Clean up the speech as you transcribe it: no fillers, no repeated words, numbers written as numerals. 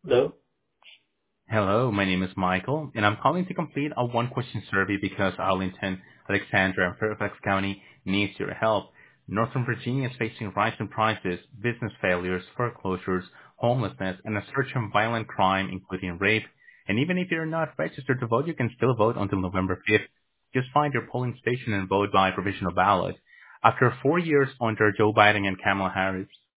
Hello? Hello, my name is Michael, and I'm calling to complete a one-question survey because Arlington, Alexandra, and Fairfax County needs your help. Northern Virginia is facing rising prices, business failures, foreclosures, homelessness, and a surge in violent crime, including rape. And even if you're not registered to vote, you can still vote until November 5th. Just find your polling station and vote by provisional ballot. After 4 years under Joe Biden and Kamala Harris,